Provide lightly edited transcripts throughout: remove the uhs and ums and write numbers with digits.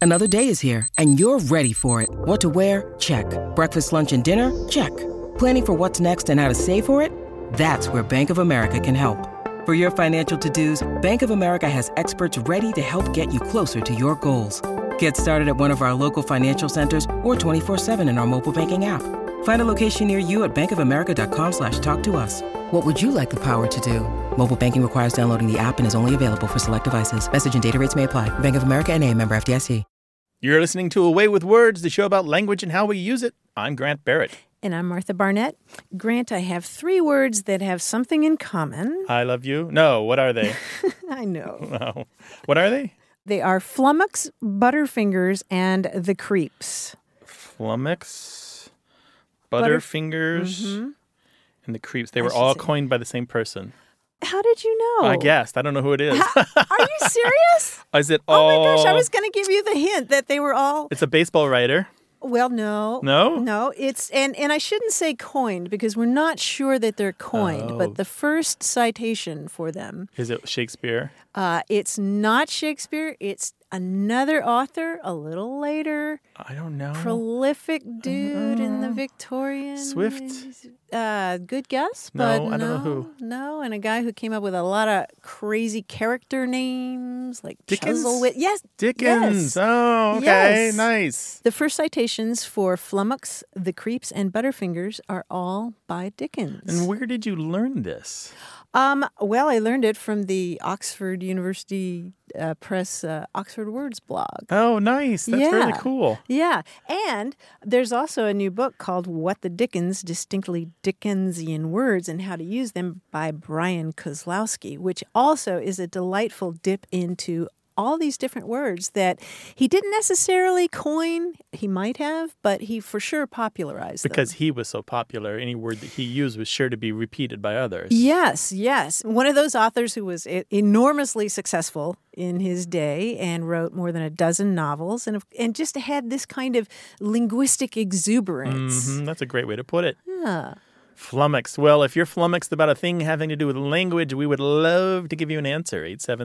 Another day is here, and you're ready for it. What to wear? Check. Breakfast, lunch, and dinner? Check. Planning for what's next and how to save for it? That's where Bank of America can help. For your financial to-dos, Bank of America has experts ready to help get you closer to your goals. Get started at one of our local financial centers or 24/7 in our mobile banking app. Find a location near you at bankofamerica.com/talktous. What would you like the power to do? Mobile banking requires downloading the app and is only available for select devices. Message and data rates may apply. Bank of America N.A., member FDIC. You're listening to A Way with Words, the show about language and how we use it. I'm Grant Barrett. And I'm Martha Barnett. Grant, I have 3 words that have something in common. I love you. No, what are they? I know. No. What are they? They are flummox, butterfingers, and the creeps. Flummox, butterfingers, and the creeps. They were all coined by the same person. How did you know? I guessed. I don't know who it is. Are you serious? Is it Oh my gosh, I was going to give you the hint that they were all... It's a baseball writer. Well, no. No? No, it's and I shouldn't say coined because we're not sure that they're coined, but the first citation for them... Is it Shakespeare? It's not Shakespeare. It's another author a little later. I don't know. Prolific dude in the Victorian... Swift? Good guess, No, but I don't know who. No, and a guy who came up with a lot of crazy character names like Dickens? Chuzzlewit. Yes, Dickens. Yes. Oh, okay. Yes. Nice. The first citations for Flummox, the Creeps, and Butterfingers are all by Dickens. And where did you learn this? Well, I learned it from the Oxford University Press Oxford Words blog. Oh, nice. That's really cool. Yeah. And there's also a new book called What the Dickens, Distinctly Dickensian Words and How to Use Them by Brian Kozlowski, which also is a delightful dip into all these different words that he didn't necessarily coin. He might have, but he for sure popularized Because them. he was so popular, any word that he used was sure to be repeated by others. Yes, yes. One of those authors who was enormously successful in his day and wrote more than a dozen novels and just had this kind of linguistic exuberance. Mm-hmm. That's a great way to put it. Yeah. Flummoxed. Well, if you're flummoxed about a thing having to do with language, we would love to give you an answer.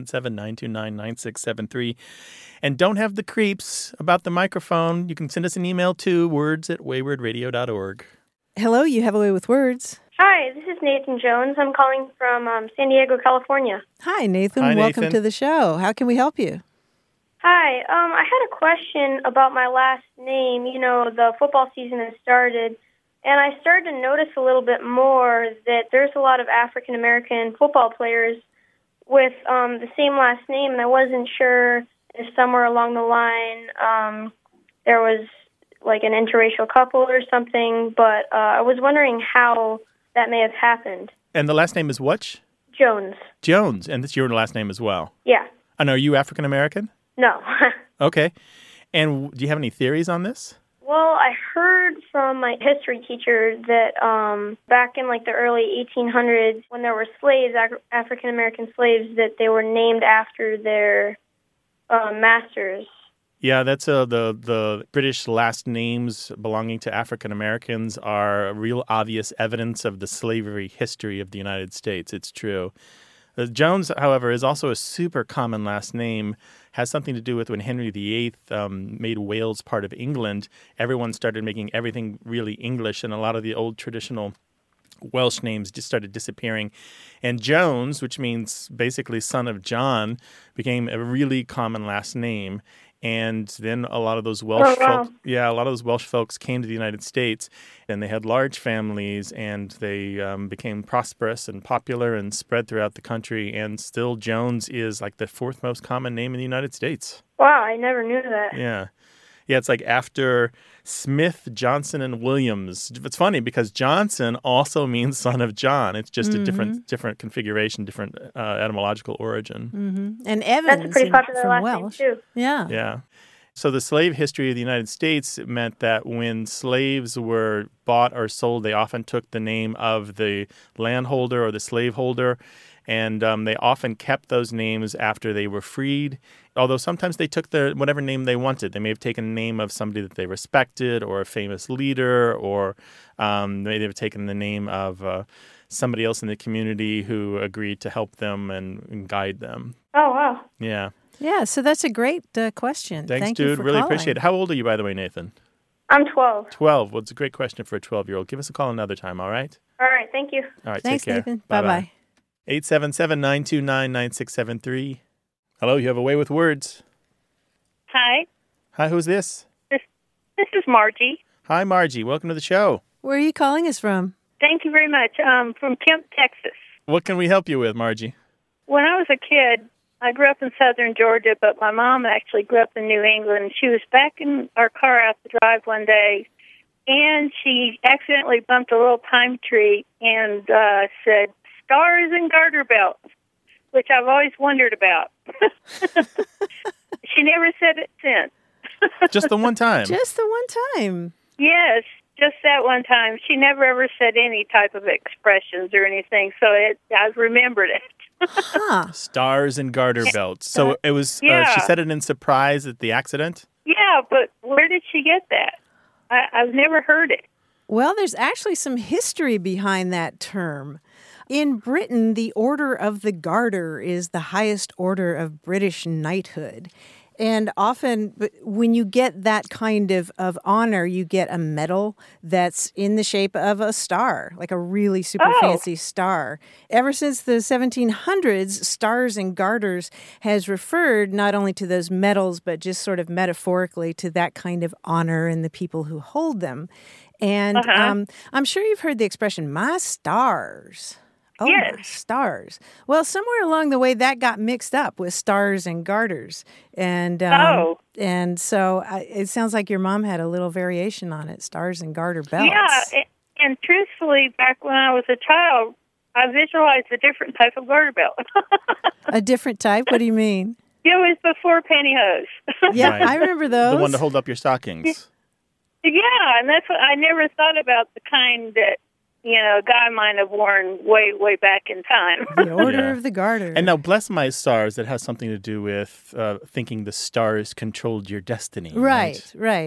877-929-9673. And don't have the creeps about the microphone. You can send us an email to words@waywardradio.org. Hello, you have a way with words. Hi, this is Nathan Jones. I'm calling from San Diego, California. Hi, Nathan. Hi, Welcome Nathan. to the show. How can we help you? Hi, I had a question about my last name. You know, the football season has started, and I started to notice a little bit more that there's a lot of African-American football players with the same last name, and I wasn't sure if somewhere along the line there was like an interracial couple or something, but I was wondering how that may have happened. And the last name is what? Jones. Jones. And that's your last name as well. Yeah. And are you African-American? No. Okay. And do you have any theories on this? Well, I heard from my history teacher that back in like the early 1800s, when there were slaves, African-American slaves, that they were named after their masters. Yeah, that's the British last names belonging to African Americans are real obvious evidence of the slavery history of the United States. It's true. Jones, however, is also a super common last name. Has something to do with when Henry VIII made Wales part of England. Everyone started making everything really English, and a lot of the old traditional Welsh names just started disappearing. And Jones, which means basically son of John, became a really common last name. And then a lot of those Welsh folks came to the United States, and they had large families, and they became prosperous and popular and spread throughout the country. And still, Jones is like the 4th most common name in the United States. Wow, I never knew that. Yeah. Yeah, it's like after Smith, Johnson, and Williams. It's funny because Johnson also means son of John. It's just a different configuration, different etymological origin. Mm-hmm. And Evans That's a pretty popular from last Welsh. name, too. Yeah. Yeah. So the slave history of the United States meant that when slaves were bought or sold, they often took the name of the landholder or the slaveholder, and they often kept those names after they were freed, although sometimes they took whatever name they wanted. They may have taken the name of somebody that they respected or a famous leader, or they may have taken the name of somebody else in the community who agreed to help them and guide them. Oh, wow. Yeah. Yeah, so that's a great question. Thanks, Thank dude. you for Really calling. appreciate it. How old are you, by the way, Nathan? I'm 12. 12. Well, it's a great question for a 12-year-old. Give us a call another time, all right? All right, thank you. All right, Thanks, take care. Nathan. Bye-bye. 877-929-9673. Hello, you have a way with words. Hi, Hi, who's this? this is Margie. Hi, Margie. Welcome to the show. Where are you calling us from? Thank you very much. From Kemp, Texas. What can we help you with, Margie? When I was a kid, I grew up in southern Georgia, but my mom actually grew up in New England. She was backing our car out the drive one day, and she accidentally bumped a little pine tree and said, "Stars and garter belts," which I've always wondered about. She never said it since. Just the one time. Just the one time. Yes, just that one time. She never ever said any type of expressions or anything, so I remembered it. Huh. Stars and garter belts. So it was, Yeah. she said it in surprise at the accident? Yeah, but where did she get that? I've never heard it. Well, there's actually some history behind that term. In Britain, the Order of the Garter is the highest order of British knighthood. And often when you get that kind of honor, you get a medal that's in the shape of a star, like a really super fancy star. Ever since the 1700s, stars and garters has referred not only to those medals, but just sort of metaphorically to that kind of honor and the people who hold them. And I'm sure you've heard the expression, "my stars." Oh, Yes. my stars. Well, somewhere along the way, that got mixed up with stars and garters. And and so it sounds like your mom had a little variation on it, stars and garter belts. Yeah, and truthfully, back when I was a child, I visualized a different type of garter belt. A different type? What do you mean? It was before pantyhose. Yeah, Right. I remember those. The one to hold up your stockings. Yeah, and that's what I never thought about, the kind that, a guy might have worn way, way back in time. The Order Yeah. of the Garter. And now, bless my stars, that has something to do with thinking the stars controlled your destiny. Right.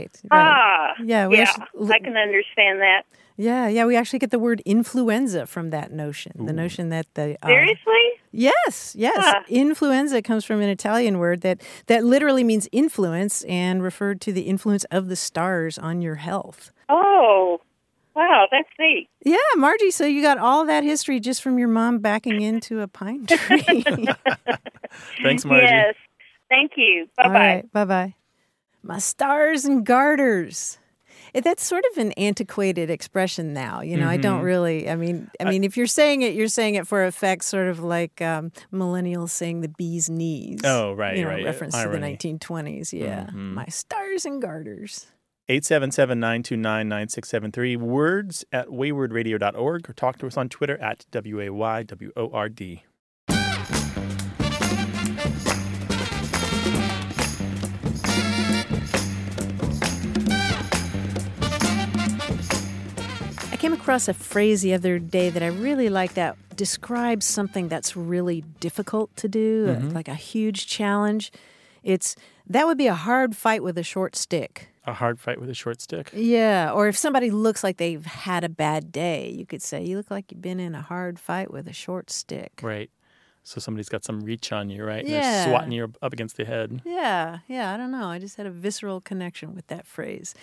Yeah, we actually- I can understand that. Yeah, we actually get the word influenza from that notion. The notion that the Seriously? Yes. Huh. Influenza comes from an Italian word that literally means influence and referred to the influence of the stars on your health. Oh, wow, that's neat. Yeah, Margie, so you got all that history just from your mom backing into a pine tree. Thanks, Margie. Yes, thank you. Bye-bye. All right, bye-bye. My stars and garters. That's sort of an antiquated expression now. I don't really, I mean, if you're saying it for effect, sort of like millennials saying the bee's knees. Oh, right. Reference to the Irony. 1920s. Yeah. My stars and garters. 877-929-9673. Words at waywardradio.org, or talk to us on Twitter at WAYWORD. I came across a phrase the other day that I really like that describes something that's really difficult to do, like a huge challenge. That would be a hard fight with a short stick. A hard fight with a short stick? Yeah, or if somebody looks like they've had a bad day, you could say, you look like you've been in a hard fight with a short stick. Right. So somebody's got some reach on you, right? Yeah. They're swatting you up against the head. Yeah, I don't know. I just had a visceral connection with that phrase.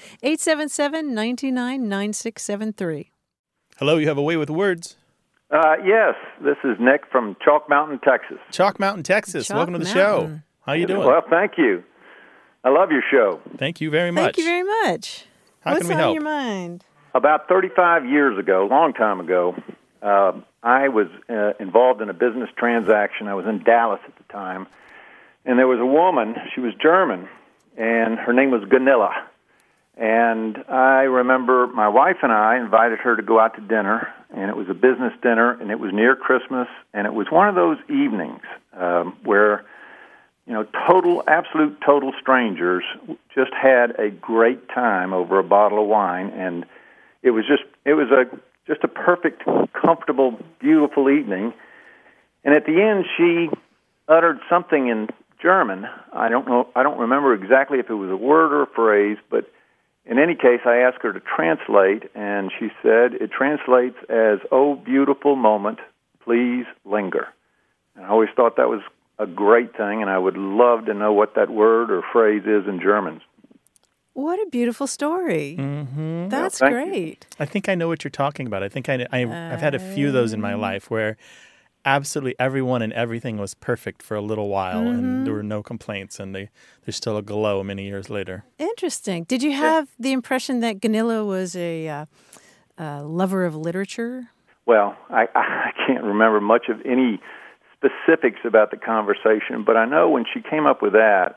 877-929-9673. Hello, you have a way with words. Yes, this is Nick from Chalk Mountain, Texas. Chalk Mountain, Texas. Chalk Welcome to the show. Mountain. How you doing? Well, thank you. I love your show. Thank you very much. Thank you very much. How What's can we on help? your mind? About 35 years ago, a long time ago, I was involved in a business transaction. I was in Dallas at the time, and there was a woman. She was German, and her name was Gunilla. And I remember my wife and I invited her to go out to dinner, and it was a business dinner, and it was near Christmas, and it was one of those evenings where absolute total strangers just had a great time over a bottle of wine, and it was just a perfect, comfortable, beautiful evening. And at the end, she uttered something in German. I don't remember exactly if it was a word or a phrase, but In any case, I asked her to translate, and she said it translates as, "Oh, beautiful moment, please linger." And I always thought that was a great thing, and I would love to know what that word or phrase is in German. What a beautiful story. Mm-hmm. That's Well, great. I think I know what you're talking about. I think I've had a few of those in my life where absolutely everyone and everything was perfect for a little while, and there were no complaints, and there's still a glow many years later. Interesting. Did you have the impression that Gunilla was a lover of literature? Well, I can't remember much of any specifics about the conversation, but I know when she came up with that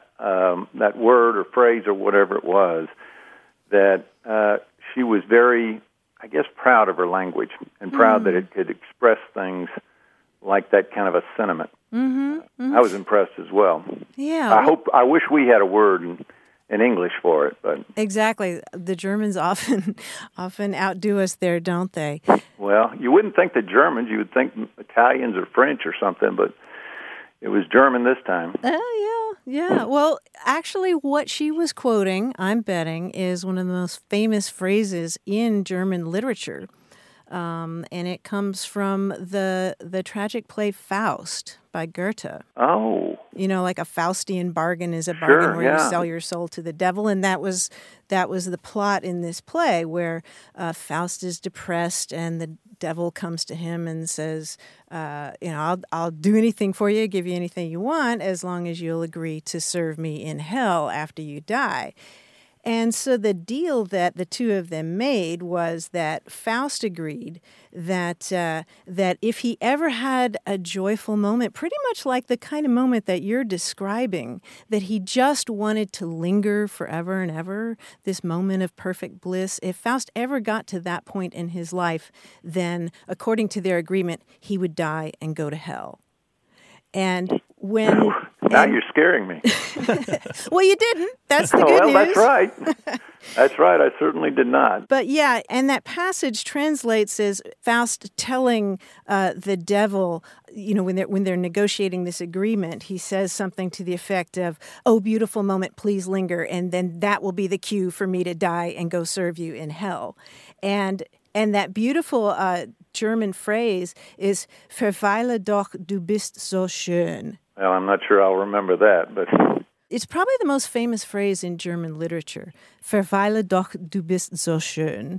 word or phrase or whatever it was, that she was very, I guess, proud of her language and proud that it could express things like that kind of a sentiment. I was impressed as well. Yeah. I wish we had a word in English for it, but Exactly. The Germans often outdo us there, don't they? well, you wouldn't think the Germans. You would think Italians or French or something, but it was German this time. Oh, yeah. Well, actually, what she was quoting, I'm betting, is one of the most famous phrases in German literature. And it comes from the tragic play Faust by Goethe. Oh. You know, like a Faustian bargain is a bargain where you yeah. sell your soul to the devil, and that was the plot in this play, where Faust is depressed and the devil comes to him and says, I'll do anything for you, give you anything you want, as long as you'll agree to serve me in hell after you die. And so the deal that the two of them made was that Faust agreed that if he ever had a joyful moment, pretty much like the kind of moment that you're describing, that he just wanted to linger forever and ever, this moment of perfect bliss, if Faust ever got to that point in his life, then, according to their agreement, he would die and go to hell. And when... Now you're scaring me. Well, you didn't. That's the good news. Well, that's right. That's right. I certainly did not. But yeah, and that passage translates as Faust telling the devil, when they're negotiating this agreement, he says something to the effect of, "Oh, beautiful moment, please linger, and then that will be the cue for me to die and go serve you in hell." And that beautiful German phrase is "Verweile doch, du bist so schön." Well, I'm not sure I'll remember that, but It's probably the most famous phrase in German literature. "Verweile doch, du bist so schön."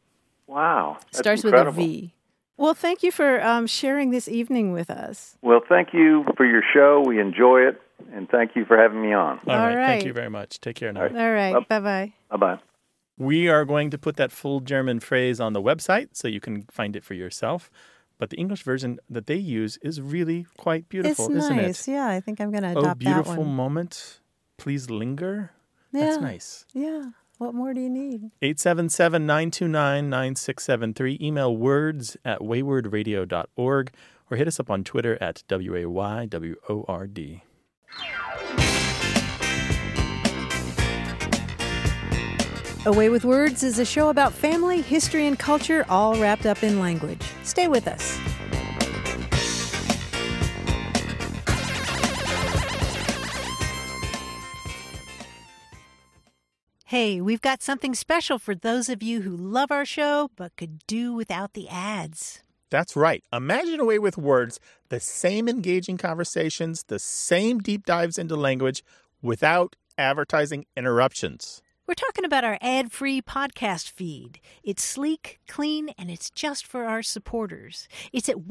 wow. That's Starts incredible. with a V. Well, thank you for sharing this evening with us. Well, thank you for your show. We enjoy it, and thank you for having me on. All right. right. Thank you very much. Take care now. All right. All right. Bye-bye. Bye-bye. We are going to put that full German phrase on the website so you can find it for yourself. But the English version that they use is really quite beautiful, It's isn't nice. it? Yeah, I think I'm going to Oh, adopt that beautiful one. moment. Please linger. Yeah. That's nice. Yeah. What more do you need? 877-929-9673. Email words@waywordradio.org or hit us up on Twitter at WAYWORD. Away with Words is a show about family, history, and culture, all wrapped up in language. Stay with us. Hey, we've got something special for those of you who love our show but could do without the ads. That's right. Imagine Away with Words, the same engaging conversations, the same deep dives into language without advertising interruptions. We're talking about our ad-free podcast feed. It's sleek, clean, and it's just for our supporters. It's at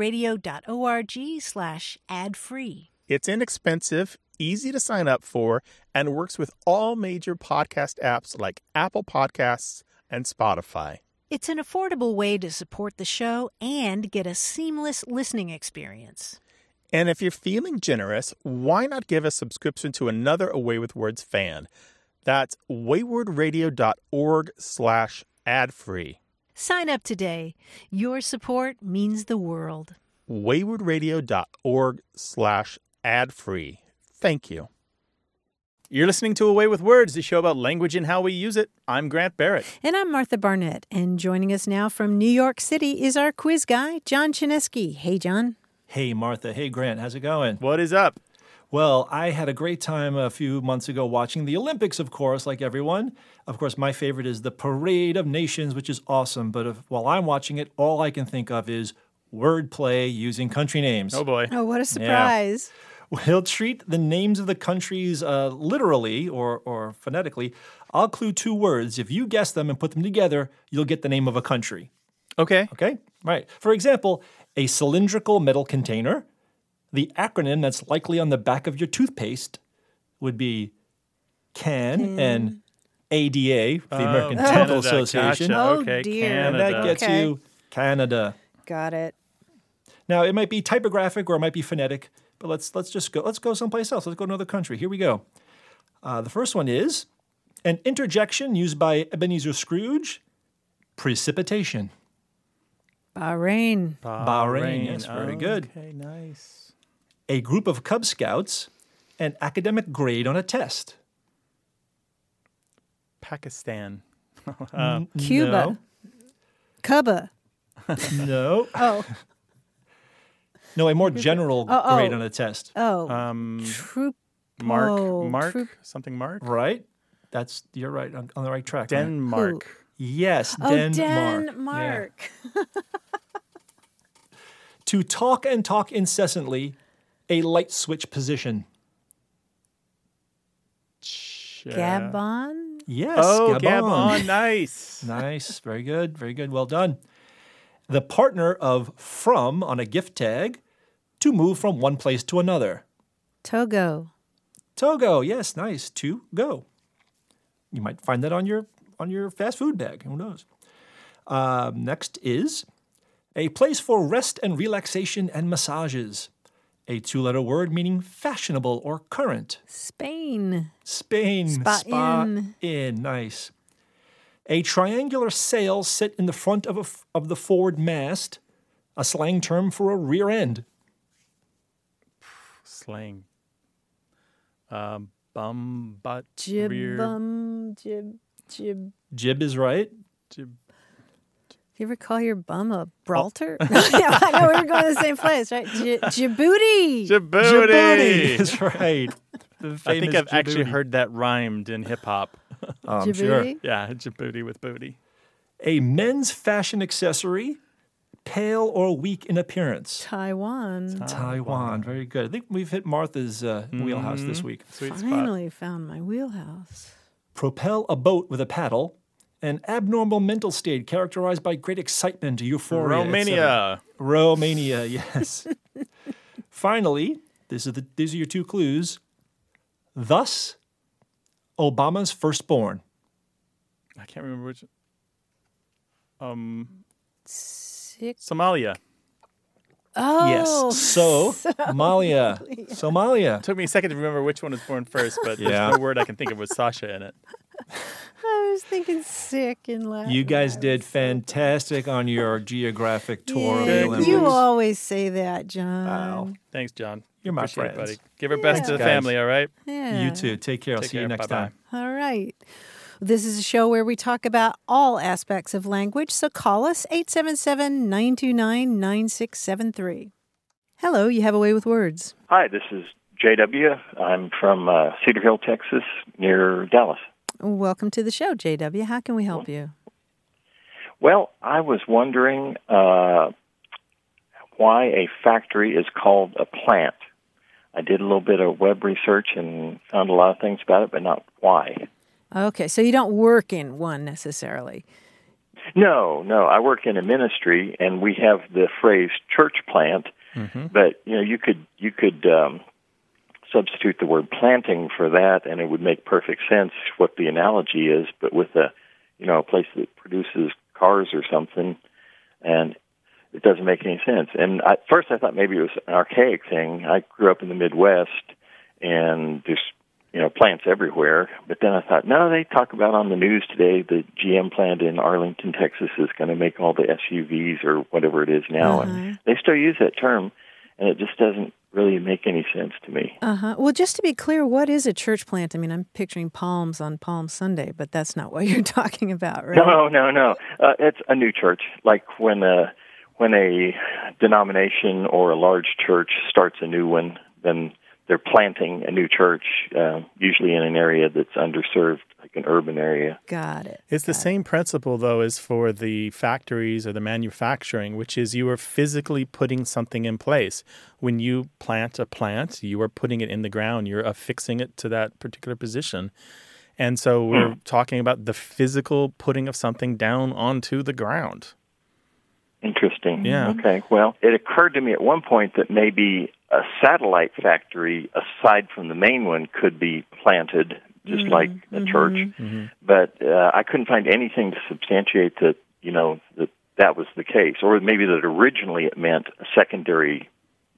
waywordradio.org/ad-free. It's inexpensive, easy to sign up for, and works with all major podcast apps like Apple Podcasts and Spotify. It's an affordable way to support the show and get a seamless listening experience. And if you're feeling generous, why not give a subscription to another Away with Words fan? That's waywordradio.org/ad-free. Sign up today. Your support means the world. waywordradio.org/ad-free. Thank you. You're listening to Away with Words, the show about language and how we use it. I'm Grant Barrett. And I'm Martha Barnett. And joining us now from New York City is our quiz guy, John Chinesky. Hey, John. Hey, Martha. Hey, Grant. How's it going? What is up? Well, I had a great time a few months ago watching the Olympics, of course, like everyone. Of course, my favorite is the Parade of Nations, which is awesome. But while I'm watching it, all I can think of is wordplay using country names. Oh, boy. Oh, what a surprise. We'll treat the names of the countries literally or phonetically. I'll clue 2 words. If you guess them and put them together, you'll get the name of a country. Okay. Okay? Right. For example, a cylindrical metal container. The acronym that's likely on the back of your toothpaste would be CAN and ADA, the American Dental Canada, Association. Gotcha. Oh, Okay, dear. Canada. And that gets Okay. you Canada. Got it. Now, it might be typographic or it might be phonetic, but let's go someplace else. Let's go to another country. Here we go. The first one is an interjection used by Ebenezer Scrooge, precipitation. Bahrain. Bahrain, yes, very good. Okay, nice. A group of Cub Scouts, an academic grade on a test. Pakistan. Cuba. Cuba. No. Oh. No, a more general grade on a test. Oh. Mark, Troop. something Mark? Right? You're right, on the right track. man. Denmark. Yes, Oh, Denmark. Denmark. Yeah. To talk and talk incessantly, a light switch position. Gabon. Yes, Oh, Gabon. Gabon. Nice. Nice, very good, well done. The partner of from on a gift tag, to move from one place to another. Togo. Togo, yes, nice, to go. You might find that on your fast food bag, who knows. Next is a place for rest and relaxation and massages. A 2-letter word meaning fashionable or current. Spain. Spain. Spa-in. Nice. A triangular sail set in the front of the forward mast, a slang term for a rear end. Slang. Bum, butt, Jib, rear. jib. Jib is right. Jib. You ever call your bum a brawlter? Yeah, I know we were going to the same place, right? Djibouti. Djibouti. is right. I think I've actually heard that rhymed in hip hop. I'm sure. Djibouti. Yeah, Djibouti with booty. A men's fashion accessory, pale or weak in appearance. Taiwan. Taiwan. Very good. I think we've hit Martha's wheelhouse this week. Sweet spot. Finally found my wheelhouse. Propel a boat with a paddle. An abnormal mental state characterized by great excitement, euphoria, Romania. Romania, yes. Finally, these are your 2 clues. Thus, Obama's firstborn. I can't remember which. Sick. Somalia. Oh. Yes. Somalia. Somalia. Took me a second to remember which one was born first, but Yeah. there's no word I can think of with Sasha in it. I was thinking sick in Latin. You guys did fantastic on your geographic tour of the Yeah, Olympics. you always say that, John. Wow. Thanks, John. You're my Appreciate it, friends. buddy. Give our best to the Guys. family, all right? Yeah. You too. Take care. I'll Take see you care. next Bye-bye. time. All right. This is a show where we talk about all aspects of language, so call us 877-929-9673. Hello, you have a way with words. Hi, this is JW. I'm from Cedar Hill, Texas, near Dallas. Welcome to the show, JW. How can we help you? Well, I was wondering why a factory is called a plant. I did a little bit of web research and found a lot of things about it, but not why. Okay, so you don't work in one necessarily. No. I work in a ministry, and we have the phrase church plant. But you could substitute the word planting for that, and it would make perfect sense what the analogy is. But with a place that produces cars or something, and it doesn't make any sense. And at first, I thought maybe it was an archaic thing. I grew up in the Midwest, and there's plants everywhere. But then I thought, no, they talk about on the news today the GM plant in Arlington, Texas is going to make all the SUVs or whatever it is now. And they still use that term, and it just doesn't really make any sense to me. Well, just to be clear, what is a church plant? I mean, I'm picturing palms on Palm Sunday, but that's not what you're talking about, right? No. It's a new church. Like when a denomination or a large church starts a new one, then they're planting a new church, usually in an area that's underserved, like an urban area. Got it. It's the same principle, though, as for the factories or the manufacturing, which is you are physically putting something in place. When you plant a plant, you are putting it in the ground. You're affixing it to that particular position. And so we're talking about the physical putting of something down onto the ground. Interesting. Yeah. Okay. Well, it occurred to me at one point that maybe a satellite factory, aside from the main one, could be planted just like a church. Mm-hmm. But I couldn't find anything to substantiate that, that was the case. Or maybe that originally it meant a secondary,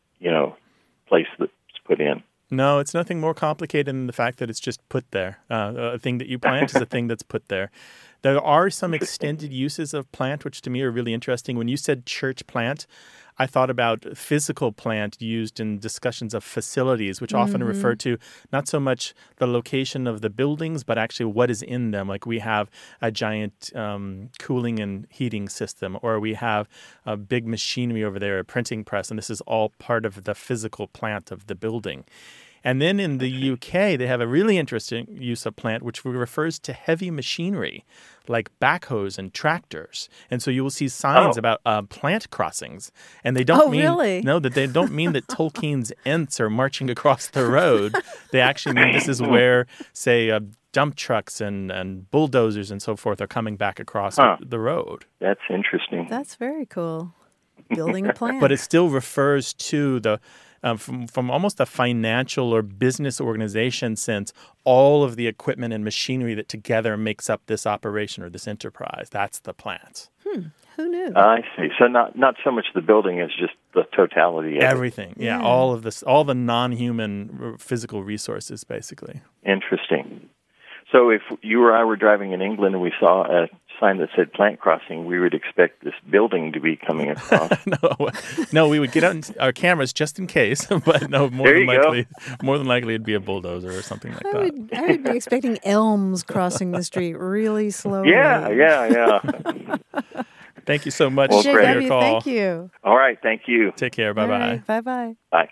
place that's put in. No, it's nothing more complicated than the fact that it's just put there. A thing that you plant is a thing that's put there. There are some extended uses of plant, which to me are really interesting. When you said church plant, I thought about physical plant used in discussions of facilities, which often refer to not so much the location of the buildings, but actually what is in them. Like we have a giant cooling and heating system, or we have a big machinery over there, a printing press, and this is all part of the physical plant of the building. And then in the UK, they have a really interesting use of plant, which refers to heavy machinery, like backhoes and tractors. And so you will see signs about plant crossings. And they don't they don't mean that Tolkien's Ents are marching across the road. They actually mean this is where, say, dump trucks and bulldozers and so forth are coming back across the road. That's interesting. That's very cool. Building a plant. But it still refers to the from almost a financial or business organization sense, all of the equipment and machinery that together makes up this operation or this enterprise. That's the plant. Who knew? I see. So not so much the building as just the totality of everything. it. Yeah, all of this, all the non-human physical resources, basically. Interesting. So if you or I were driving in England and we saw a sign that said plant crossing, we would expect this building to be coming across. No, we would get out our cameras just in case, but no, more than likely it'd be a bulldozer or something like that. I would be expecting elms crossing the street really slowly. Yeah. Thank you so much for your call. Thank you. All right, thank you. Take care. Bye-bye. Right, bye-bye. Bye.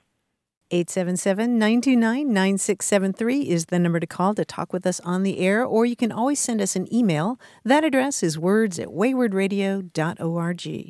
877-929-9673 is the number to call to talk with us on the air, or you can always send us an email. That address is words@waywardradio.org.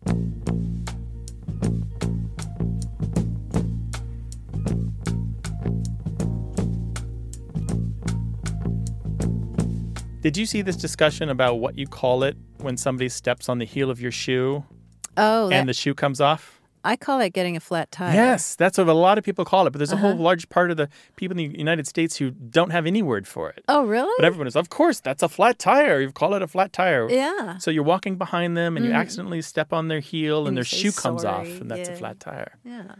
Did you see this discussion about what you call it when somebody steps on the heel of your shoe and the shoe comes off? I call that getting a flat tire. Yes, that's what a lot of people call it. But there's a whole large part of the people in the United States who don't have any word for it. Oh, really? But everyone is, of course, that's a flat tire. You call it a flat tire. Yeah. So you're walking behind them and you accidentally step on their heel and their shoe comes off, sorry. and that's a flat tire. Yeah.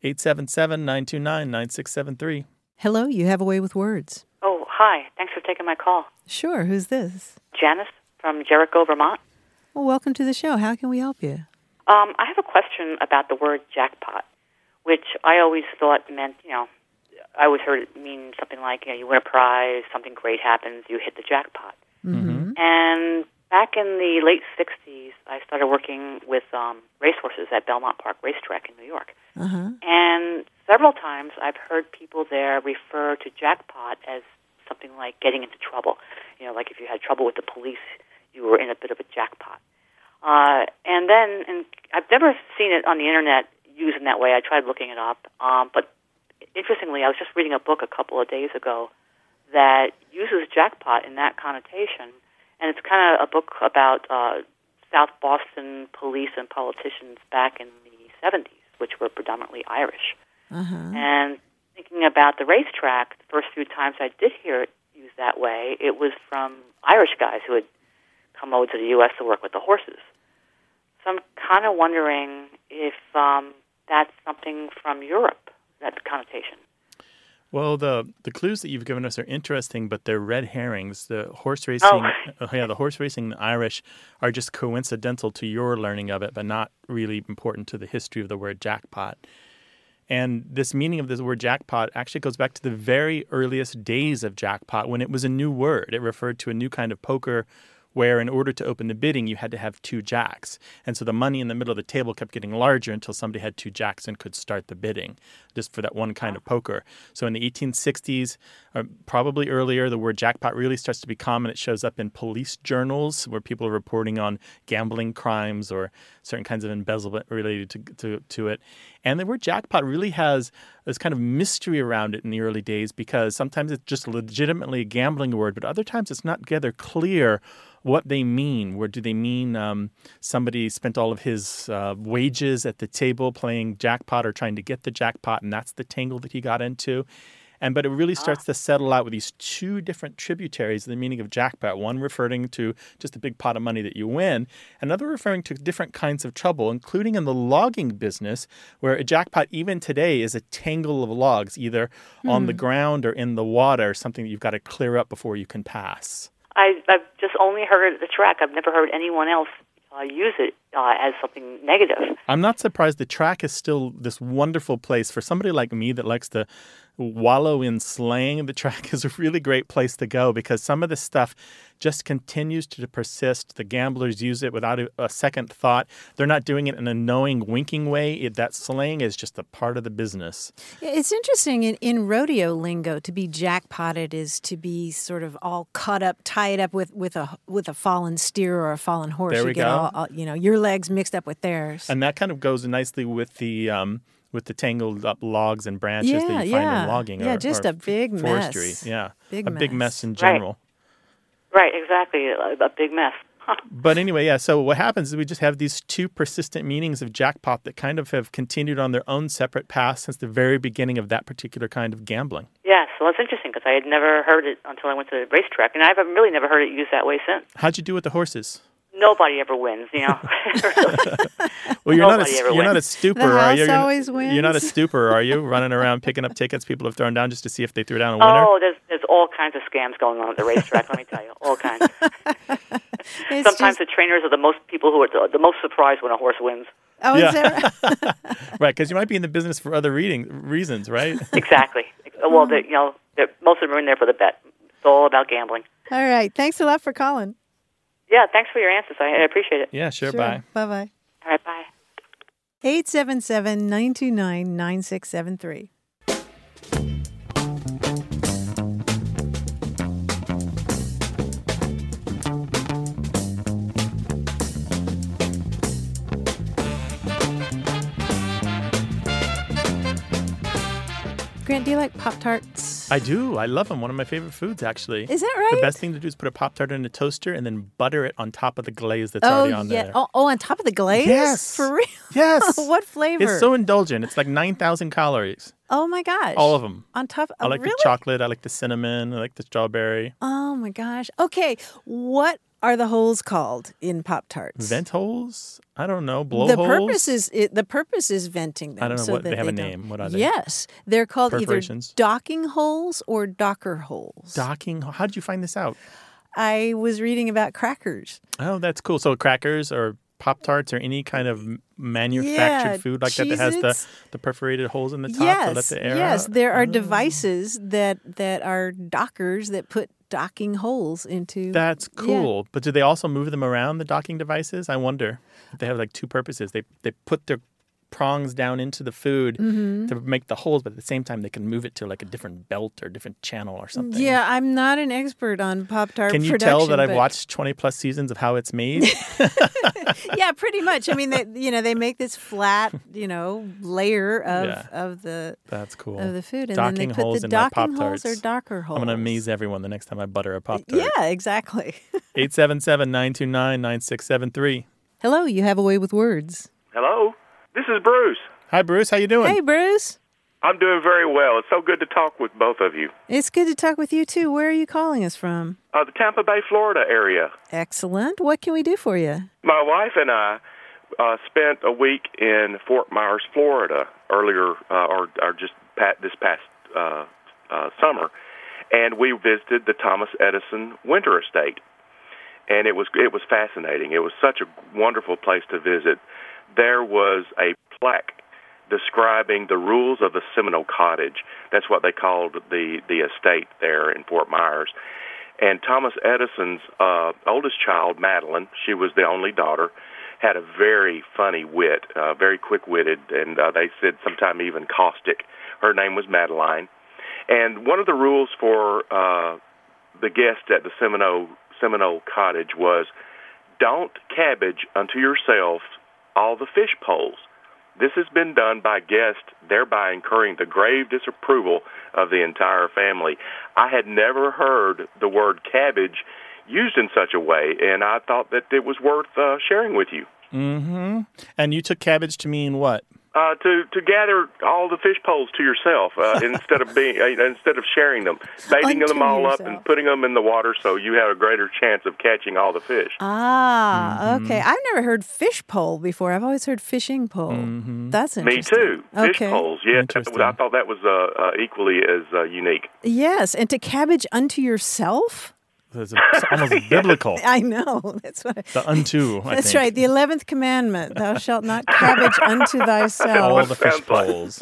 877-929-9673. Hello, you have a way with words. Oh, hi. Thanks for taking my call. Sure. Who's this? Janice from Jericho, Vermont. Well, welcome to the show. How can we help you? I have a question about the word jackpot, which I always thought meant, I always heard it mean something like, you win a prize, something great happens, you hit the jackpot. Mm-hmm. And back in the late 60s, I started working with racehorses at Belmont Park Racetrack in New York. Uh-huh. And several times I've heard people there refer to jackpot as something like getting into trouble. Like if you had trouble with the police, you were in a bit of a jackpot. And I've never seen it on the internet used in that way. I tried looking it up. But interestingly, I was just reading a book a couple of days ago that uses jackpot in that connotation. And it's kind of a book about South Boston police and politicians back in the 70s, which were predominantly Irish. Uh-huh. And thinking about the racetrack, the first few times I did hear it used that way, it was from Irish guys who had come over to the U.S. to work with the horses. So I'm kind of wondering if that's something from Europe, that connotation. Well, the clues that you've given us are interesting, but they're red herrings. The horse racing, the horse racing and Irish are just coincidental to your learning of it, but not really important to the history of the word jackpot. And this meaning of this word jackpot actually goes back to the very earliest days of jackpot when it was a new word. It referred to a new kind of poker where in order to open the bidding, you had to have 2 jacks. And so the money in the middle of the table kept getting larger until somebody had 2 jacks and could start the bidding, just for that one kind of poker. So in the 1860s, or probably earlier, the word jackpot really starts to be common. It shows up in police journals where people are reporting on gambling crimes or certain kinds of embezzlement related to it. And the word jackpot really has this kind of mystery around it in the early days, because sometimes it's just legitimately a gambling word, but other times it's not together clear what they mean. Where do they mean somebody spent all of his wages at the table playing jackpot or trying to get the jackpot, and that's the tangle that he got into? But it really starts to settle out with these 2 different tributaries of the meaning of jackpot, one referring to just a big pot of money that you win, another referring to different kinds of trouble, including in the logging business, where a jackpot even today is a tangle of logs, either on the ground or in the water, something that you've got to clear up before you can pass. I've just only heard the track. I've never heard anyone else use it as something negative. I'm not surprised. The track is still this wonderful place for somebody like me that likes to wallow in slang. The track is a really great place to go because some of this stuff just continues to persist. The gamblers use it without a second thought. They're not doing it in a knowing, winking way. That slang is just a part of the business. It's interesting in rodeo lingo, to be jackpotted is to be sort of all caught up, tied up with a fallen steer or a fallen horse. There we go. All, your legs mixed up with theirs. And that kind of goes nicely with the tangled up logs and branches that you find in logging or just a big forestry. Mess. Yeah, big big mess in general. Right, exactly, a big mess. Huh. But anyway, yeah, so what happens is we just have these 2 persistent meanings of jackpot that kind of have continued on their own separate paths since the very beginning of that particular kind of gambling. Yes, well, it's interesting because I had never heard it until I went to the racetrack, and I've really never heard it used that way since. How'd you do with the horses? Nobody ever wins, Really. Well, you're not a stooper, the are you? house always wins. You're not a stooper, are you? Running around picking up tickets people have thrown down just to see if they threw down a winner? Oh, there's all kinds of scams going on at the racetrack. Let me tell you, all kinds. Sometimes the trainers are the most people who are the most surprised when a horse wins. Oh, yeah. Is that right? Right, because you might be in the business for other reasons, right? Exactly. Well, most of them are in there for the bet. It's all about gambling. All right. Thanks a lot for calling. Yeah, thanks for your answers. I appreciate it. Yeah, sure. Bye. Bye-bye. All right, bye. 877-929-9673. Grant, do you like Pop-Tarts? I do. I love them. One of my favorite foods, actually. Is that right? The best thing to do is put a Pop-Tart in a toaster and then butter it on top of the glaze that's already on there. Oh, on top of the glaze? Yes. For real? Yes. What flavor? It's so indulgent. It's like 9,000 calories. Oh, my gosh. All of them. On top of I like the chocolate. I like the cinnamon. I like the strawberry. Oh, my gosh. Okay. What are the holes called in Pop-Tarts? Vent holes? I don't know. Blow the holes? The purpose is venting them. I don't know so what that they have a don't. name. What are they? Yes. They're called either docking holes or docker holes. Docking? How did you find this out? I was reading about crackers. Oh, that's cool. So crackers or Pop-Tarts or any kind of manufactured food like that has the perforated holes in the top to let the air out? Yes, there are devices that are dockers that put docking holes into. That's cool. Yeah. But do they also move them around, the docking devices? I wonder if they have like 2 purposes. They put their prongs down into the food to make the holes, but at the same time they can move it to like a different belt or different channel or something. Yeah, I'm not an expert on Pop-Tart production. Can you tell that I've watched 20 plus seasons of how it's made? Yeah, pretty much. I mean, they make this flat, layer of the that's cool of the food, and docking then they put holes the in docking my Pop-Tarts. holes or docker holes. I'm going to amaze everyone the next time I butter a Pop-Tart. Yeah, exactly. 877-929-9673. Hello, you have a way with words. Hello, this is Bruce. Hi, Bruce. How you doing? Hey, Bruce. I'm doing very well. It's so good to talk with both of you. It's good to talk with you, too. Where are you calling us from? The Tampa Bay, Florida area. Excellent. What can we do for you? My wife and I spent a week in Fort Myers, Florida, earlier, or just this past summer, and we visited the Thomas Edison Winter Estate. And it was fascinating. It was such a wonderful place to visit. There was a plaque describing the rules of the Seminole Cottage. That's what they called the estate there in Fort Myers. And Thomas Edison's oldest child, Madeline, she was the only daughter, had a very funny wit, very quick-witted, and they said sometime even caustic. Her name was Madeline. And one of the rules for the guests at the Seminole Cottage was, don't cabbage unto yourself all the fish poles. This has been done by guests, thereby incurring the grave disapproval of the entire family. I had never heard the word cabbage used in such a way, and I thought that it was worth sharing with you. Mm-hmm. And you took cabbage to mean what? To gather all the fish poles to yourself instead of sharing them, baiting them all up and putting them in the water so you have a greater chance of catching all the fish. Okay. I've never heard fish pole before. I've always heard fishing pole. Mm-hmm. That's interesting. Me too. Fish poles. Yes, I thought that was equally as unique. Yes, and to cabbage unto yourself. It's almost biblical. I know. That's what the unto. That's right. The 11th commandment: Thou shalt not cabbage unto thyself. All the fish poles.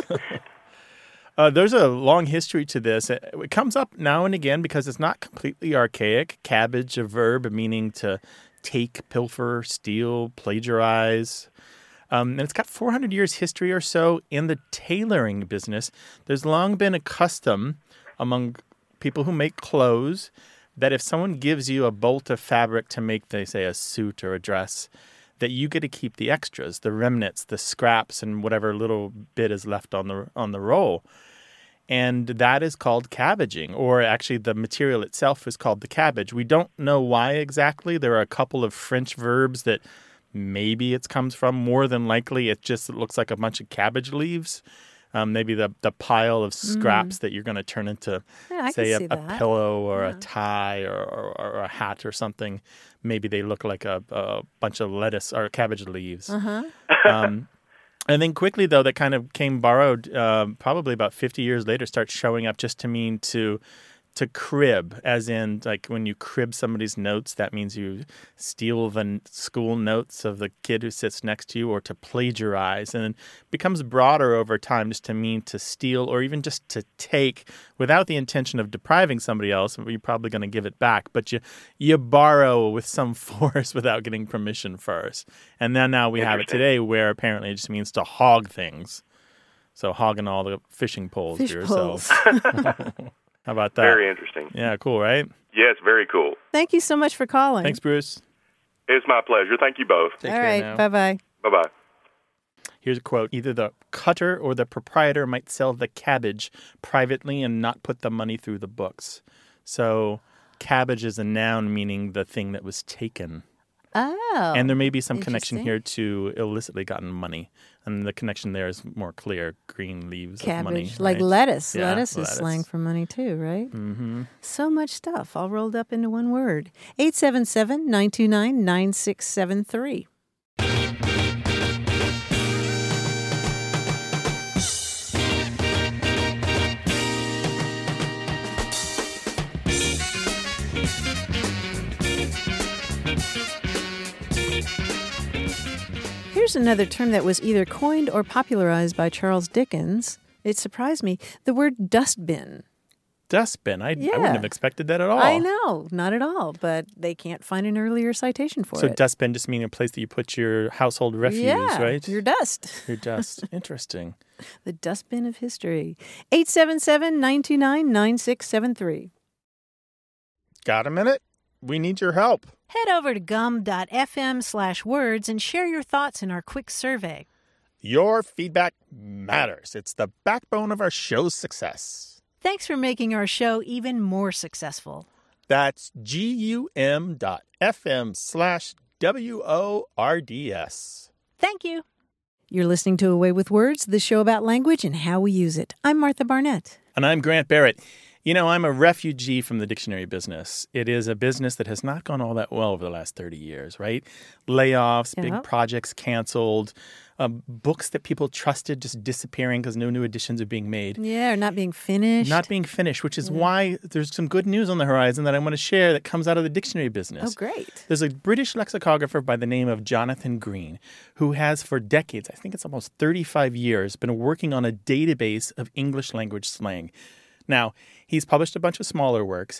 There's a long history to this. It comes up now and again because it's not completely archaic. Cabbage, a verb meaning to take, pilfer, steal, plagiarize. And it's got 400 years history or so in the tailoring business. There's long been a custom among people who make clothes that if someone gives you a bolt of fabric to make, they say, a suit or a dress, that you get to keep the extras, the remnants, the scraps, and whatever little bit is left on the roll. And that is called cabbaging, or actually the material itself is called the cabbage. We don't know why exactly. There are a couple of French verbs that maybe it comes from. More than likely, it looks like a bunch of cabbage leaves. Maybe the pile of scraps that you're going to turn into, say, a pillow or a tie or a hat or something. Maybe they look like a bunch of lettuce or cabbage leaves. And then quickly, though, that kind of came borrowed probably about 50 years later, starts showing up just to mean to crib, as in like when you crib somebody's notes, that means you steal the school notes of the kid who sits next to you, or to plagiarize. And it becomes broader over time just to mean to steal or even just to take without the intention of depriving somebody else. You're probably going to give it back, but you borrow with some force without getting permission first. And then now we have it today where apparently it just means to hog things. So hogging all the fishing poles to yourself. How about that? Very interesting. Yeah, cool, right? Yes, very cool. Thank you so much for calling. Thanks, Bruce. It's my pleasure. Thank you both. Take All care right, now. bye-bye. Bye-bye. Here's a quote. Either the cutter or the proprietor might sell the cabbage privately and not put the money through the books. So cabbage is a noun meaning the thing that was taken. Oh. And there may be some connection here to illicitly gotten money. And the connection there is more clear. Green leaves cabbage, of money. like right? lettuce. Yeah, lettuce is slang for money too, right? Mm-hmm. So much stuff all rolled up into one word. 877-929-9673. Here's another term that was either coined or popularized by Charles Dickens. It surprised me. The word dustbin. Dustbin. I wouldn't have expected that at all. I know, not at all, but they can't find an earlier citation for it. So dustbin just meaning a place that you put your household refuse, right? Your dust. Your dust. Interesting. The dustbin of history. 877-929-9673. Got a minute? We need your help. Head over to gum.fm/words and share your thoughts in our quick survey. Your feedback matters. It's the backbone of our show's success. Thanks for making our show even more successful. That's gum.fm/WORDS. Thank you. You're listening to Away with Words, the show about language and how we use it. I'm Martha Barnett. And I'm Grant Barrett. You know, I'm a refugee from the dictionary business. It is a business that has not gone all that well over the last 30 years, right? Layoffs, big projects canceled, books that people trusted just disappearing because no new editions are being made. Yeah, or not being finished. Not being finished, which is why there's some good news on the horizon that I want to share that comes out of the dictionary business. Oh, great. There's a British lexicographer by the name of Jonathan Green who has for decades, I think it's almost 35 years, been working on a database of English language slang. Now, he's published a bunch of smaller works,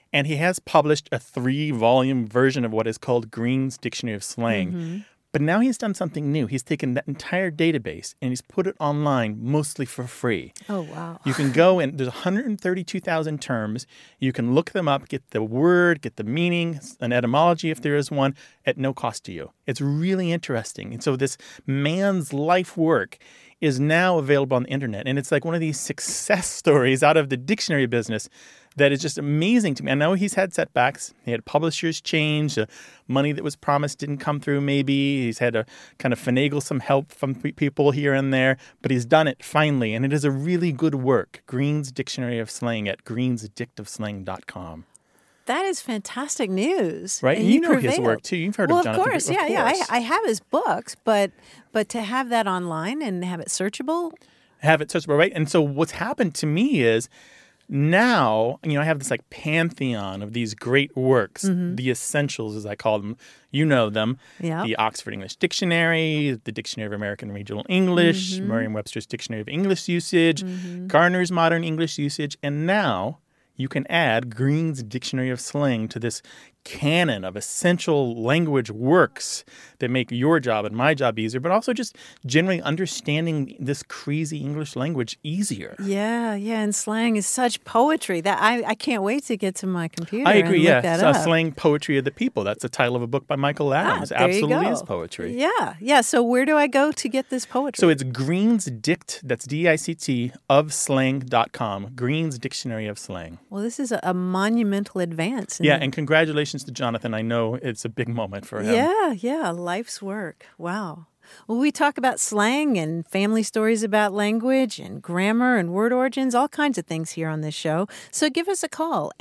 And he has published a 3-volume version of what is called Green's Dictionary of Slang. Mm-hmm. But now he's done something new. He's taken that entire database and he's put it online mostly for free. Oh, wow. You can go and there's 132,000 terms. You can look them up, get the word, get the meaning, an etymology if there is one, at no cost to you. It's really interesting. And so this man's life work is now available on the internet. And it's like one of these success stories out of the dictionary business that is just amazing to me. I know he's had setbacks. He had publishers change. The money that was promised didn't come through maybe. He's had to kind of finagle some help from people here and there. But he's done it finally. And it is a really good work. Green's Dictionary of Slang at greensaddictifslang.com. That is fantastic news. Right? And you know his work, too. You've heard of Jonathan. Of course. I have his books. But to have that online and have it searchable? Have it searchable, right? And so what's happened to me is now, I have this like pantheon of these great works, the essentials as I call them. You know them. Yeah. The Oxford English Dictionary, the Dictionary of American Regional English, Merriam-Webster's Dictionary of English Usage, Garner's Modern English Usage, and now you can add Green's Dictionary of Slang to this canon of essential language works that make your job and my job easier, but also just generally understanding this crazy English language easier. Yeah, and slang is such poetry that I can't wait to get to my computer. I agree, and look that up. Slang Poetry of the People. That's the title of a book by Michael Adams. There you Absolutely go. is poetry. Yeah. So where do I go to get this poetry? So it's Green's Dict, that's D-I-C-T, of slang.com, Green's Dictionary of Slang. Well, this is a monumental advance. Yeah, and congratulations to Jonathan. I know it's a big moment for him. Yeah, life's work. Wow. Well, we talk about slang and family stories about language and grammar and word origins, all kinds of things here on this show. So give us a call,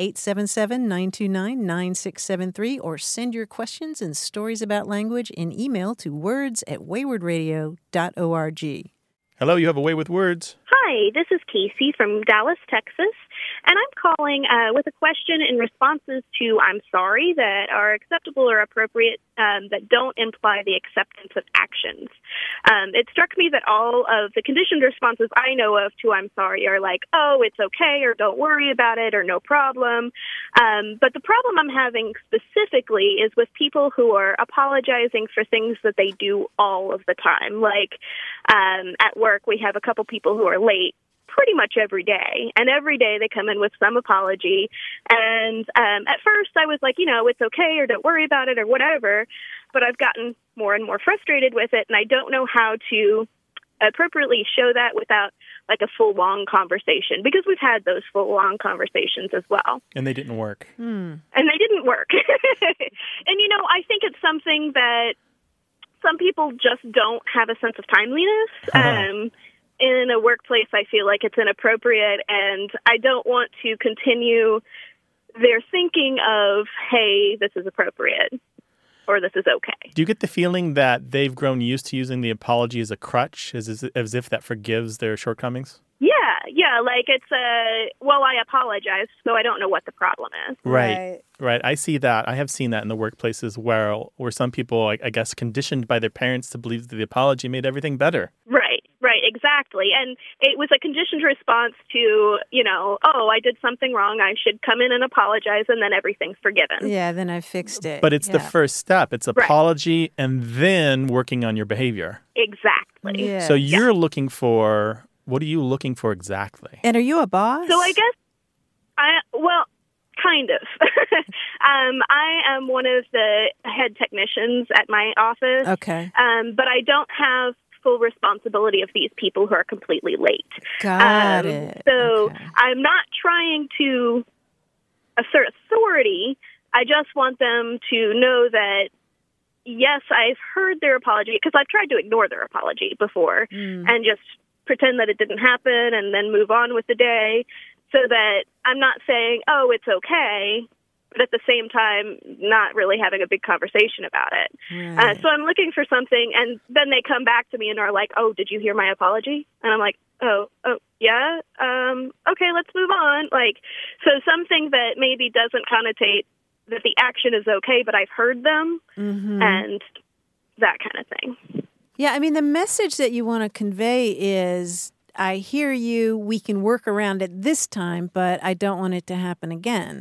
877-929-9673, or send your questions and stories about language in email to words@waywardradio.org. Hello, you have a way with words. Hi, this is Casey from Dallas, Texas, and I'm calling with a question in responses to I'm sorry that are acceptable or appropriate that don't imply the acceptance of actions. It struck me that all of the conditioned responses I know of to I'm sorry are like, oh, it's okay, or don't worry about it, or no problem. But the problem I'm having specifically is with people who are apologizing for things that they do all of the time. Like at work, we have a couple people who are late pretty much every day. And every day they come in with some apology. And at first I was like, it's okay, or don't worry about it, or whatever. But I've gotten more and more frustrated with it, and I don't know how to appropriately show that without like a full long conversation, because we've had those full long conversations as well. And they didn't work. And they didn't work. And, I think it's something that some people just don't have a sense of timeliness. In a workplace, I feel like it's inappropriate, and I don't want to continue their thinking of, hey, this is appropriate, or this is okay. Do you get the feeling that they've grown used to using the apology as a crutch, as if that forgives their shortcomings? Yeah, like it's I apologize, so I don't know what the problem is. Right. I see that. I have seen that in the workplaces where some people, I guess, conditioned by their parents to believe that the apology made everything better. Right, exactly. And it was a conditioned response to, I did something wrong, I should come in and apologize, and then everything's forgiven. Yeah, then I fixed it. But it's the first step. It's apology and then working on your behavior. Exactly. Yeah. So you're looking for, what are you looking for exactly? And are you a boss? So I guess, kind of. I am one of the head technicians at my office. Okay. But I don't have full responsibility of these people who are completely late. Got it. So okay. I'm not trying to assert authority. I just want them to know that, yes, I've heard their apology, because I've tried to ignore their apology before and just pretend that it didn't happen and then move on with the day, so that I'm not saying, oh, it's okay, but at the same time, not really having a big conversation about it. Right. So I'm looking for something, and then they come back to me and are like, oh, did you hear my apology? And I'm like, oh, yeah? Okay, let's move on. So something that maybe doesn't connotate that the action is okay, but I've heard them, and that kind of thing. Yeah, I mean, the message that you want to convey is, I hear you, we can work around it this time, but I don't want it to happen again.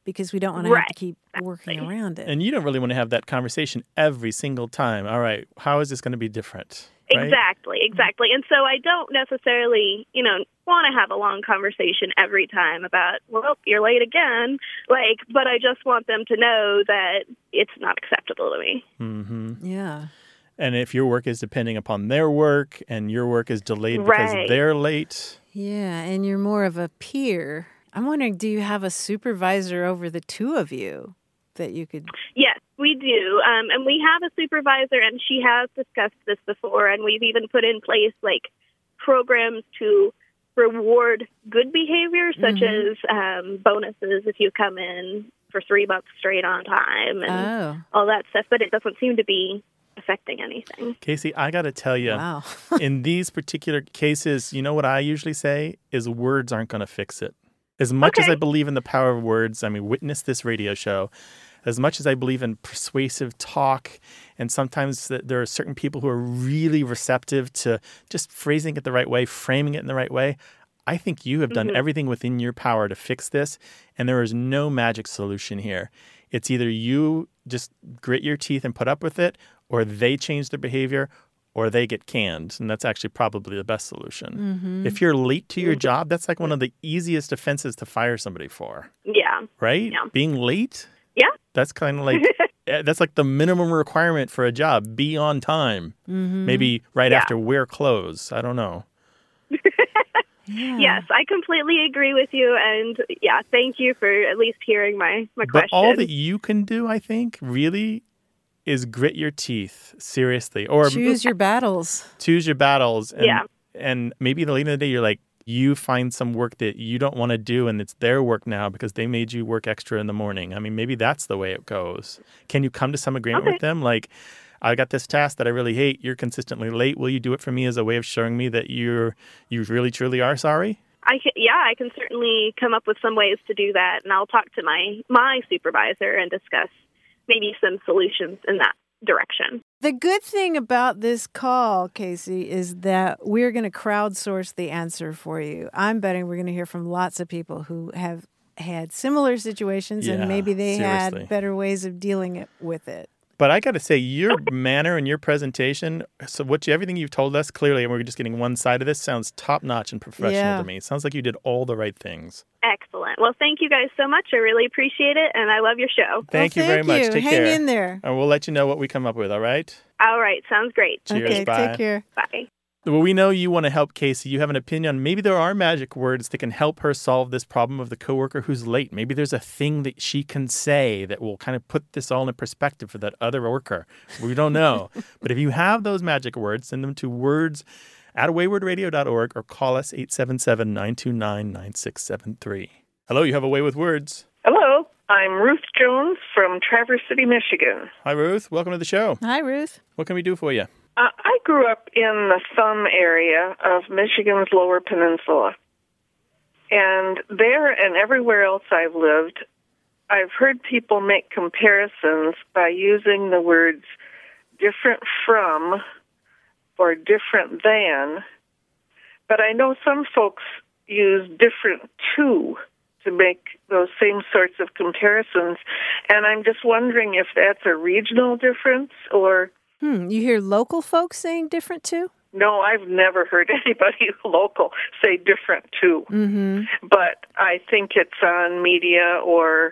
because we don't want to have to keep working around it. And you don't really want to have that conversation every single time. All right, how is this going to be different? Right? Exactly. And so I don't necessarily, want to have a long conversation every time about, well, you're late again. But I just want them to know that it's not acceptable to me. Mm-hmm. Yeah. And if your work is depending upon their work and your work is delayed because they're late. Yeah, and you're more of a peer. I'm wondering, do you have a supervisor over the two of you that you could... Yes, we do. And we have a supervisor, and she has discussed this before, and we've even put in place, programs to reward good behavior, such as bonuses if you come in for 3 months straight on time and all that stuff. But it doesn't seem to be affecting anything. Casey, I got to tell you, in these particular cases, you know what I usually say is words aren't going to fix it. As much as I believe in the power of words, witness this radio show, as much as I believe in persuasive talk, and sometimes there are certain people who are really receptive to just phrasing it the right way, framing it in the right way, I think you have done everything within your power to fix this, and there is no magic solution here. It's either you just grit your teeth and put up with it, or they change their behavior, or they get canned. And that's actually probably the best solution. If you're late to your job, that's one of the easiest offenses to fire somebody for. Yeah. Right? Yeah. Being late? Yeah. That's kind of that's the minimum requirement for a job. Be on time. Maybe right after wear clothes. I don't know. Yeah. Yes, I completely agree with you. And thank you for at least hearing my question. But all that you can do, I think, really is grit your teeth, seriously. Or choose your battles. Choose your battles. And maybe at the end of the day, you're like, you find some work that you don't want to do, and it's their work now because they made you work extra in the morning. Maybe that's the way it goes. Can you come to some agreement with them? I got this task that I really hate. You're consistently late. Will you do it for me as a way of showing me that you really, truly are sorry? I can certainly come up with some ways to do that, and I'll talk to my supervisor and discuss maybe some solutions in that direction. The good thing about this call, Casey, is that we're going to crowdsource the answer for you. I'm betting we're going to hear from lots of people who have had similar situations, and maybe they had better ways of dealing with it. But I got to say, your manner and your presentation, everything you've told us clearly, and we're just getting one side of this, sounds top-notch and professional to me. It sounds like you did all the right things. Excellent. Well, thank you guys so much. I really appreciate it, and I love your show. Thank you very much. Take care. Hang in there. And we'll let you know what we come up with, all right? All right. Sounds great. Cheers. Okay, bye. take care. Bye. Well, we know you want to help Casey. You have an opinion on maybe there are magic words that can help her solve this problem of the coworker who's late. Maybe there's a thing that she can say that will kind of put this all in perspective for that other worker. We don't know. But if you have those magic words, send them to words@waywardradio.org or call us 877-929-9673. Hello, you have a way with words. Hello, I'm Ruth Jones from Traverse City, Michigan. Hi, Ruth. Welcome to the show. Hi, Ruth. What can we do for you? I grew up in the Thumb area of Michigan's Lower Peninsula. And there and everywhere else I've lived, I've heard people make comparisons by using the words different from or different than. But I know some folks use different to make those same sorts of comparisons. And I'm just wondering if that's a regional difference or... You hear local folks saying different too? No, I've never heard anybody local say different too. But I think it's on media or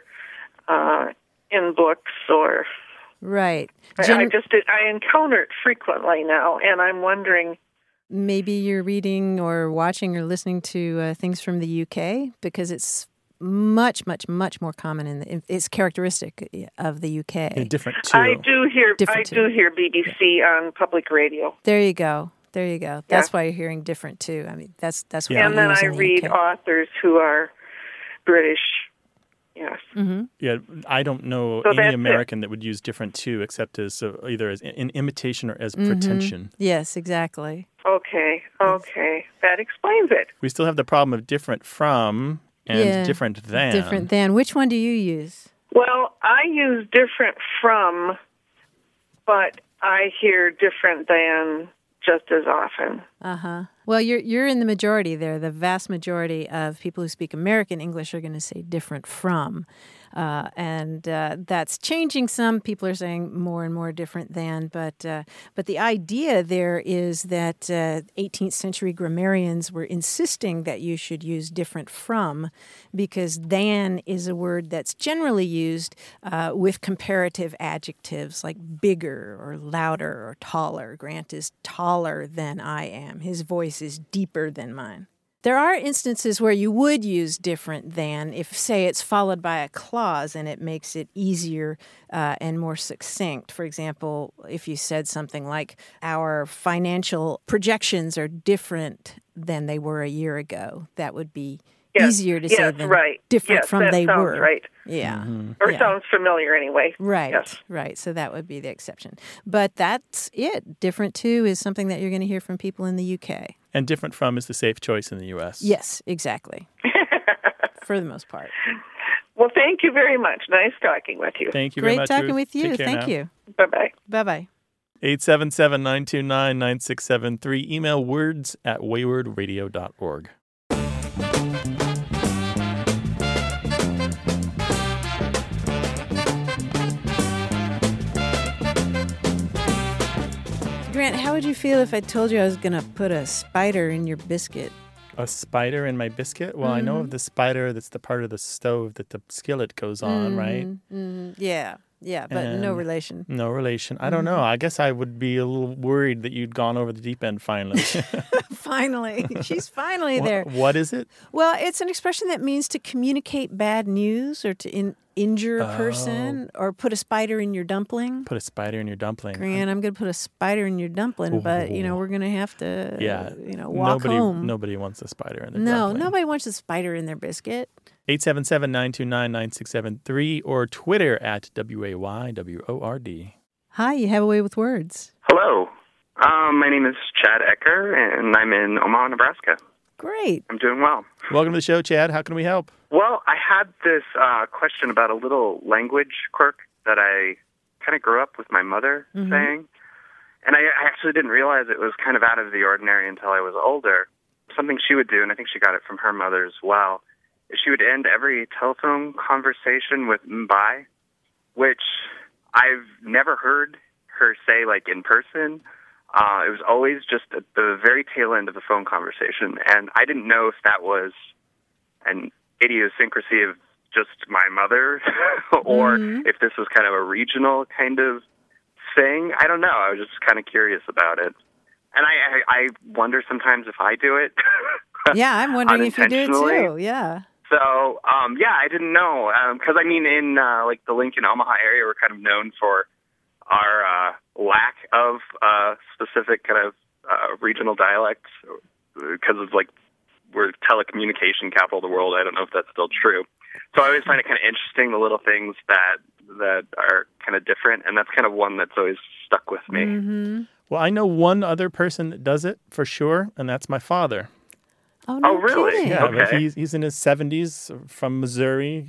in books or... Right. I encounter it frequently now, and I'm wondering... Maybe you're reading or watching or listening to things from the UK, because it's much, much, much more common it's characteristic of the UK. Different too. I do hear BBC on public radio. There you go. That's why you're hearing different too. That's what. And then I read authors who are British. Yes. Yeah, I don't know any American that would use different too, except as either as an imitation or as pretension. Yes, exactly. Okay, that explains it. We still have the problem of different from and different than. Different than. Which one do you use? Well, I use different from, but I hear different than just as often. Well, you're in the majority there. The vast majority of people who speak American English are going to say different from. And that's changing some. People are saying more and more different than. But the idea there is that 18th century grammarians were insisting that you should use different from, because than is a word that's generally used with comparative adjectives like bigger or louder or taller. Grant is taller than I am. His voice is deeper than mine. There are instances where you would use different than if, say, it's followed by a clause and it makes it easier and more succinct. For example, if you said something like, our financial projections are different than they were a year ago, that would be easier to say than different from they were. Right. Yeah. Or sounds familiar anyway. Right. Yes. Right. So that would be the exception. But that's it. Different to is something that you're going to hear from people in the UK. And different from is the safe choice in the U.S. Yes, exactly. For the most part. Well, thank you very much. Nice talking with you. Thank you very much. Great talking Ruth. with you. Take care Thank now. you. Bye-bye. Bye-bye. 877-929-9673. Email words@waywardradio.org. Grant, how would you feel if I told you I was going to put a spider in your biscuit? A spider in my biscuit? Well, I know of the spider that's the part of the stove that the skillet goes on, right? Yeah, but no And relation. No relation. I don't know. I guess I would be a little worried that you'd gone over the deep end finally. Finally. She's finally there. What is it? Well, it's an expression that means to communicate bad news or to injure a person or put a spider in your dumpling. Put a spider in your dumpling. Grant, I'm going to put a spider in your dumpling, but, we're going to have to, walk home. Nobody wants a spider in their dumpling. No, nobody wants a spider in their biscuit. 877-929-9673 or Twitter @WAYWORD. Hi, you have a way with words. Hello. My name is Chad Ecker, and I'm in Omaha, Nebraska. Great. I'm doing well. Welcome to the show, Chad. How can we help? Well, I had this question about a little language quirk that I kind of grew up with my mother saying. And I actually didn't realize it was kind of out of the ordinary until I was older. Something she would do, and I think she got it from her mother as well, is she would end every telephone conversation with "bye," which I've never heard her say, like, in person. It was always just at the very tail end of the phone conversation, and I didn't know if that was an idiosyncrasy of just my mother or if this was kind of a regional kind of thing. I don't know. I was just kind of curious about it. And I wonder sometimes if I do it. Yeah, I'm wondering if you do it too. Yeah. So, I didn't know. Because, in the Lincoln, Omaha area, we're kind of known for our lack of specific kind of regional dialects because of, we're telecommunication capital of the world. I don't know if that's still true. So I always find it kind of interesting, the little things that are kind of different, and that's kind of one that's always stuck with me. Mm-hmm. Well, I know one other person that does it for sure, and that's my father. Oh, no really? kidding. Yeah, Okay. but he's in his 70s, from Missouri,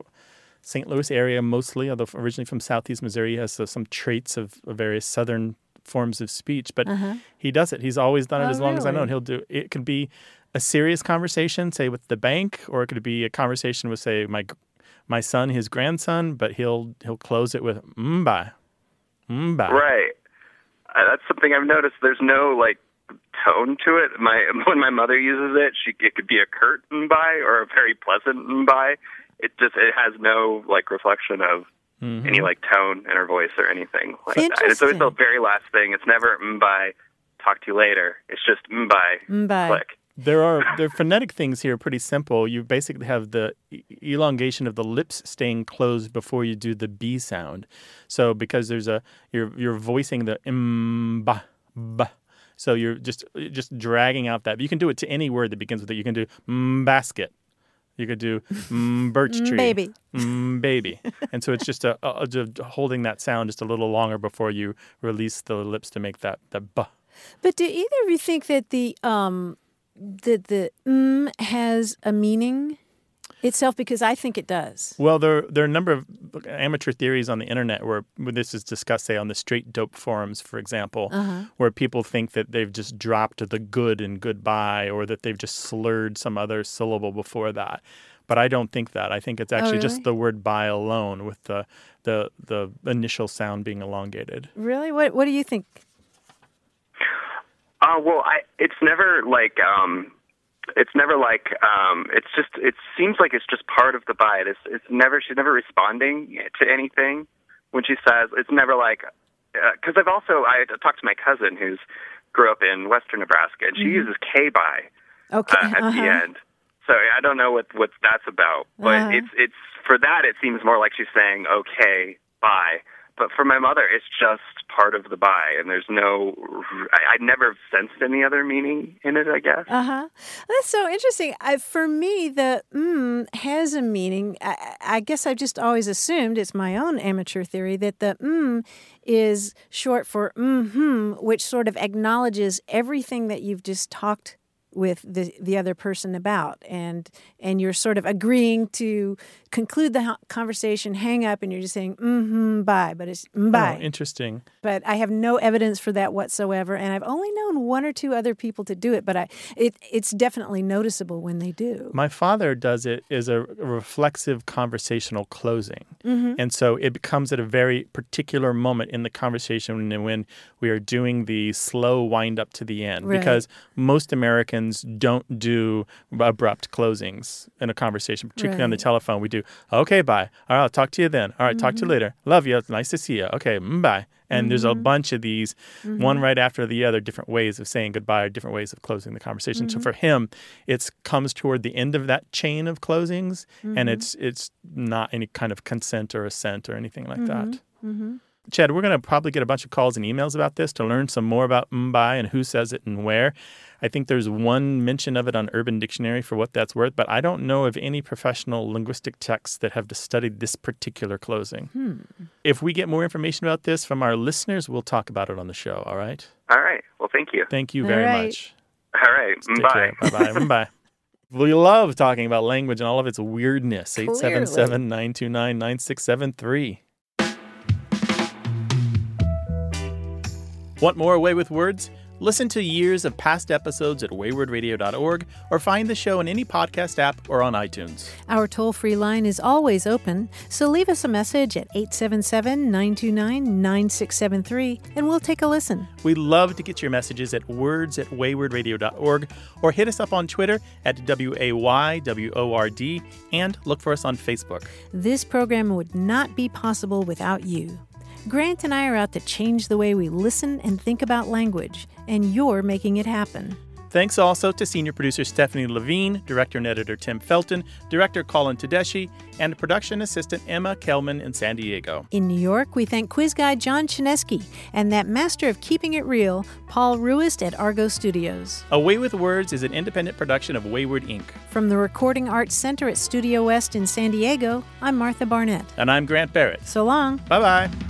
St. Louis area mostly, although originally from Southeast Missouri. He has some traits of various Southern forms of speech, but he does it. He's always done it as long as I know. And he'll do it. Could be a serious conversation, say with the bank, or it could be a conversation with, say, my son, his grandson, but he'll close it with "bye." Bye. Right. That's something I've noticed. There's no tone to it. When my mother uses it, it could be a curt "bye" or a very pleasant "bye." It has no reflection of any tone in her voice or anything like that. It's always the very last thing. It's never "bye, talk to you later." It's just "bye, click." There phonetic things here are pretty simple. You basically have the elongation of the lips staying closed before you do the B sound. So because there's you're voicing the ba ba. So you're just dragging out that. You can do it to any word that begins with it. You can do basket. You could do birch tree. Baby. Baby. And so it's just holding that sound just a little longer before you release the lips to make that ba. But do either of you think that the has a meaning? itself? Because I think it does. Well, there are a number of amateur theories on the internet where this is discussed, say, on the straight dope forums, for example, where people think that they've just dropped the good in goodbye or that they've just slurred some other syllable before that. But I don't think that. I think it's actually just the word bye alone with the initial sound being elongated. Really? What do you think? Well, it's never like it seems like it's just part of the bite. She's never responding to anything when she says, it's never like, because I talked to my cousin who's grew up in western Nebraska, and she uses K-bye at the end. So I don't know what that's about, but it's for that it seems more like she's saying okay, bye. But for my mother, it's just part of the bye, and there's I never sensed any other meaning in it, I guess. That's so interesting. For me, the has a meaning. I guess I've just always assumed, it's my own amateur theory, that the is short for which sort of acknowledges everything that you've just talked with the other person about, and you're sort of agreeing to conclude the conversation, hang up, and you're just saying bye, but it's bye. Oh, interesting. But I have no evidence for that whatsoever, and I've only known one or two other people to do it, but it's definitely noticeable when they do. My father does it as a reflexive conversational closing. And so it comes at a very particular moment in the conversation when we are doing the slow wind up to the end. Right. Because most Americans don't do abrupt closings in a conversation, particularly on the telephone. We do, okay, bye. All right, I'll talk to you then. All right, talk to you later. Love you. It's nice to see you. Okay, bye. And there's a bunch of these, one right after the other, different ways of saying goodbye or different ways of closing the conversation. So for him, it comes toward the end of that chain of closings, and it's not any kind of consent or assent or anything like that. Chad, we're going to probably get a bunch of calls and emails about this to learn some more about bye and who says it and where. I think there's one mention of it on Urban Dictionary for what that's worth, but I don't know of any professional linguistic texts that have studied this particular closing. If we get more information about this from our listeners, we'll talk about it on the show, all right? All right. Well, thank you. Thank you very much. All right. Bye. Bye-bye. Bye. We love talking about language and all of its weirdness. 877-929-9673. Want more Away with Words? Listen to years of past episodes at waywardradio.org or find the show in any podcast app or on iTunes. Our toll-free line is always open, so leave us a message at 877-929-9673 and we'll take a listen. We'd love to get your messages at words@waywardradio.org or hit us up on Twitter at WAYWORD and look for us on Facebook. This program would not be possible without you. Grant and I are out to change the way we listen and think about language, and you're making it happen. Thanks also to senior producer Stephanie Levine, director and editor Tim Felton, director Colin Tedeschi, and production assistant Emma Kelman in San Diego. In New York, we thank quiz guy John Chinesky and that master of keeping it real, Paul Ruist at Argo Studios. Away with Words is an independent production of Wayward Inc. From the Recording Arts Center at Studio West in San Diego, I'm Martha Barnett. And I'm Grant Barrett. So long. Bye-bye.